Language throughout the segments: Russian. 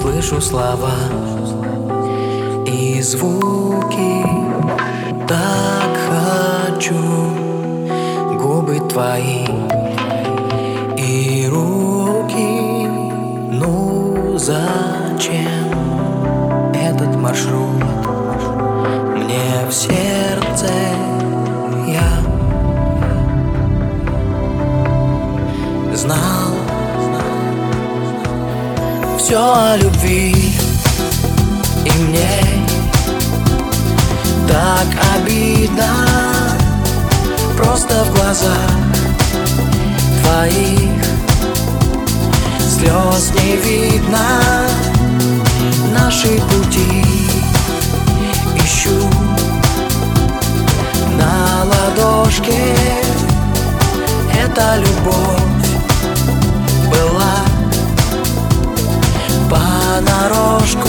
слышу слова и звуки. Так хочу губы твои и руки. Ну зачем этот маршрут мне в сердце? Я знал все о любви, и мне так обидно. Просто в глазах твоих слез не видно. Наши пути ищу на ладошке. Эта любовь была понарошку.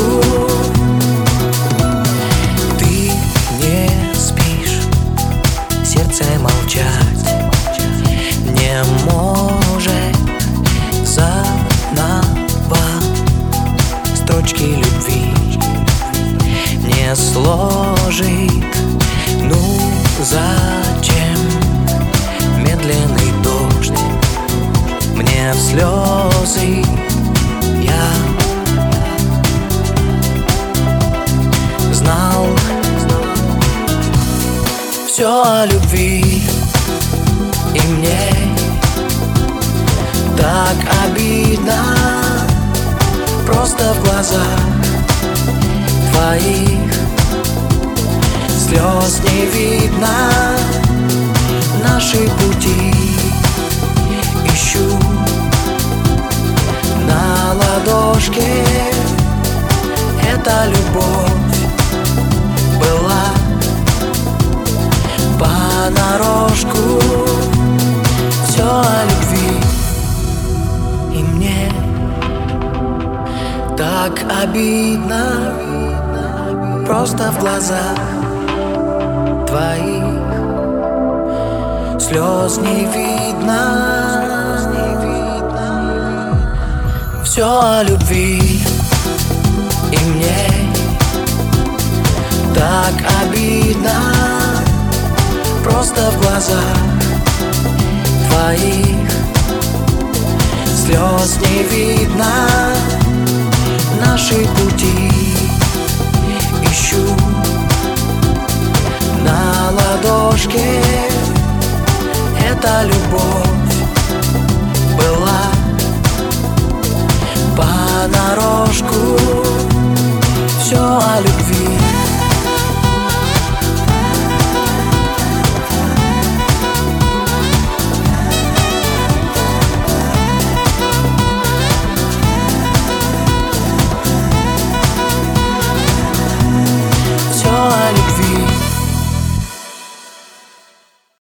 Ты не спишь, сердце молчать не может. Заново строчки любви не сложит. Ну зачем медленный дождь мне в слезы? Я знал все о любви, и мне так обидно. Просто в глазах твоих слез не видно. Наши пути ищу на ладошке. Эта любовь была понарошку. Все о любви, и мне так обидно. Просто в глазах твоих слез не видно. Все о любви, и мне так обидно. Просто в глазах твоих слез не видно. Наши пути ищу на ладошке. Эта любовь была понарошку.